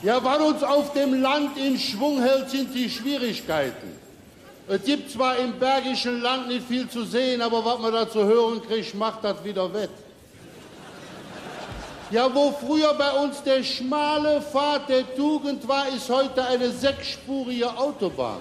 Ja, was uns auf dem Land in Schwung hält, sind die Schwierigkeiten. Es gibt zwar im Bergischen Land nicht viel zu sehen, aber was man da zu hören kriegt, macht das wieder wett. Ja, wo früher bei uns der schmale Pfad der Tugend war, ist heute eine 6-spurige Autobahn.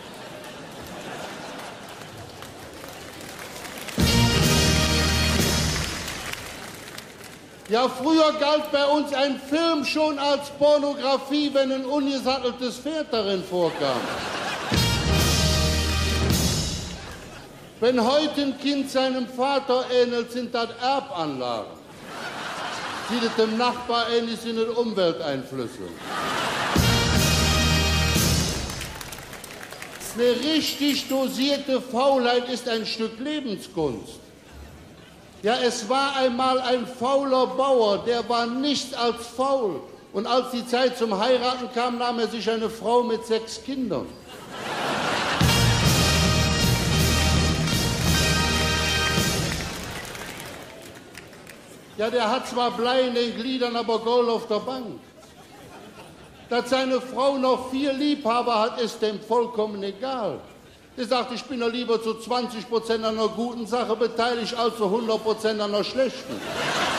Ja, früher galt bei uns ein Film schon als Pornografie, wenn ein ungesatteltes Pferd darin vorkam. Wenn heute ein Kind seinem Vater ähnelt, sind das Erbanlagen. Sieht es dem Nachbar ähnlich, sind es Umwelteinflüsse. Eine richtig dosierte Faulheit ist ein Stück Lebenskunst. Ja, es war einmal ein fauler Bauer, der war nichts als faul. Und als die Zeit zum Heiraten kam, nahm er sich eine Frau mit 6 Kindern. Ja, der hat zwar Blei in den Gliedern, aber Gold auf der Bank. Dass seine Frau noch 4 Liebhaber hat, ist dem vollkommen egal. Der sagt, ich bin ja lieber zu 20% an einer guten Sache beteiligt, als zu 100% an einer schlechten.